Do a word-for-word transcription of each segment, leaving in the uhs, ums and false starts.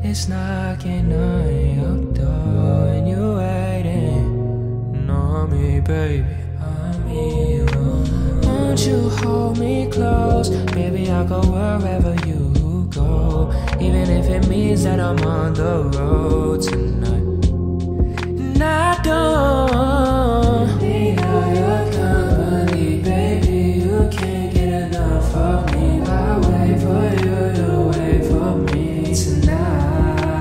It's knocking on your door and you're waiting on me, baby. On me, oh. Won't you hold me close? Baby, I'll go wherever you go, even if it means that I'm on the road tonight. And I don't need all your company, baby. You can't get enough of me. I'll wait for you to wait for me tonight.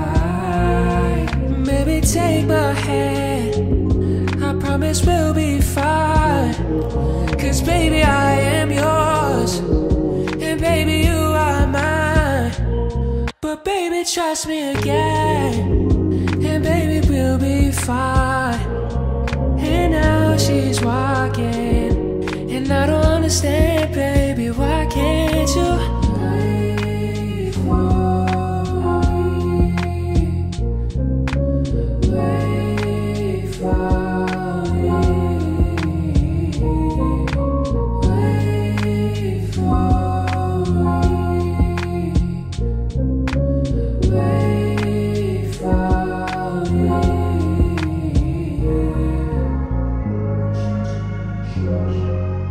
Baby, take my hand, I promise we'll be fine. Cause baby, I am yours, and baby, you are mine. But baby, trust me again, and baby, we'll be fine. And now she's walking, and I don't understand, baby, why can't you wait for me? Wait for me. Wait for me. Wait for me.